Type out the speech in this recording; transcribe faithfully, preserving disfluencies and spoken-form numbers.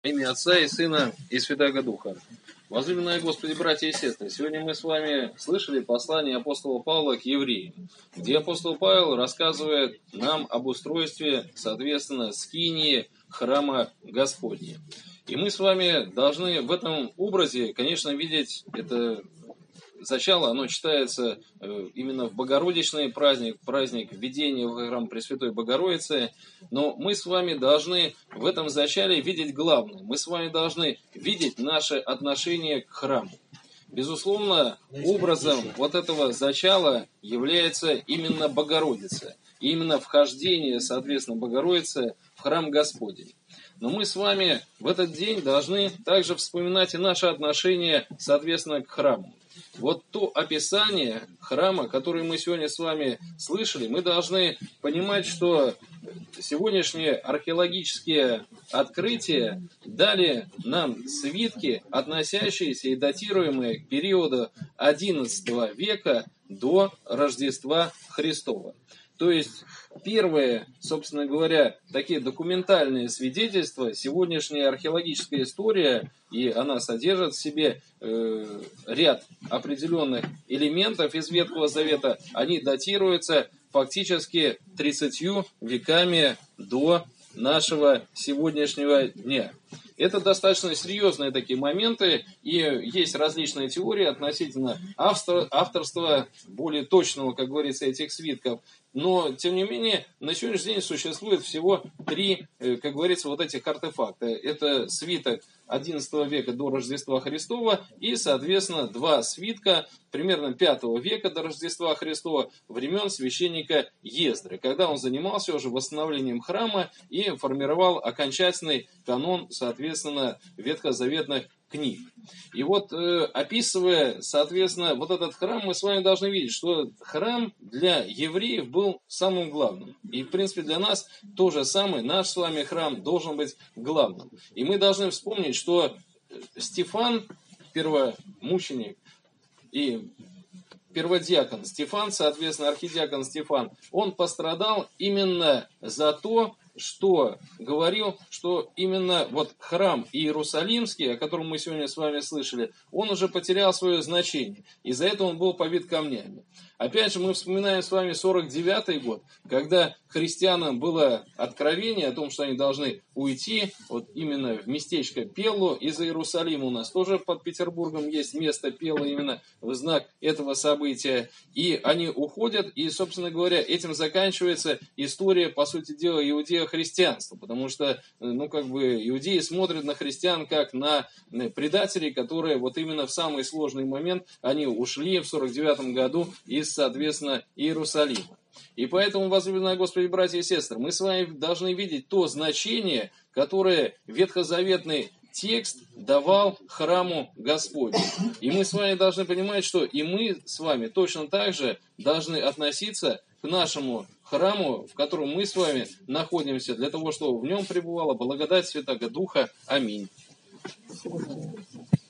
Во имя Отца и Сына и Святаго Духа. Возлюбленные Господи, братья и сестры, сегодня мы с вами слышали послание апостола Павла к евреям, где апостол Павел рассказывает нам об устройстве, соответственно, скинии храма Господня. И мы с вами должны в этом образе, конечно, видеть это зачало, оно читается именно в Богородичный праздник, праздник введения в храм Пресвятой Богородицы, но мы с вами должны в этом зачале видеть главное. Мы с вами должны видеть наше отношение к храму. Безусловно, образом вот этого зачала является именно Богородица, именно вхождение, соответственно, Богородицы в храм Господень. Но мы с вами в этот день должны также вспоминать и наше отношение, соответственно, к храму. Вот то описание храма, которое мы сегодня с вами слышали, мы должны понимать, что сегодняшние археологические открытия дали нам свитки, относящиеся и датируемые к периоду одиннадцатого века до Рождества Христова. То есть первые, собственно говоря, такие документальные свидетельства, сегодняшняя археологическая история, и она содержит в себе э, ряд определенных элементов из Ветхого Завета, они датируются фактически тридцатью веками до нашего сегодняшнего дня. Это достаточно серьезные такие моменты, и есть различные теории относительно автор, авторства более точного, как говорится, этих свитков. Но, тем не менее, на сегодняшний день существует всего три, как говорится, вот этих артефакта. Это свиток одиннадцатого века до Рождества Христова и, соответственно, два свитка примерно пятого века до Рождества Христова времен священника Ездры, когда он занимался уже восстановлением храма и формировал окончательный канон, соответственно, ветхозаветных книг. И вот, э, описывая, соответственно, вот этот храм, мы с вами должны видеть, что храм для евреев был самым главным. И, в принципе, для нас то же самое, наш с вами храм должен быть главным. И мы должны вспомнить, что Стефан, первомученик и перводиакон Стефан, соответственно, архидиакон Стефан, он пострадал именно за то, что говорил, что именно вот храм Иерусалимский, о котором мы сегодня с вами слышали, он уже потерял свое значение. Из-за этого он был побит камнями. Опять же, мы вспоминаем с вами сорок девятый год, когда христианам было откровение о том, что они должны уйти вот именно в местечко Пеллу из Иерусалима. У нас тоже под Петербургом есть место Пелла именно в знак этого события. И они уходят, и, собственно говоря, этим заканчивается история, по сути дела, иудео-христианства. Потому что, ну, как бы, иудеи смотрят на христиан как на предателей, которые вот именно в самый сложный момент, они ушли в сорок девятом году из, соответственно, Иерусалима. И поэтому, возлюбленные Господи, братья и сестры, мы с вами должны видеть то значение, которое ветхозаветный текст давал храму Господню. И мы с вами должны понимать, что и мы с вами точно так же должны относиться к нашему храму, в котором мы с вами находимся, для того, чтобы в нем пребывала благодать Святаго Духа. Аминь.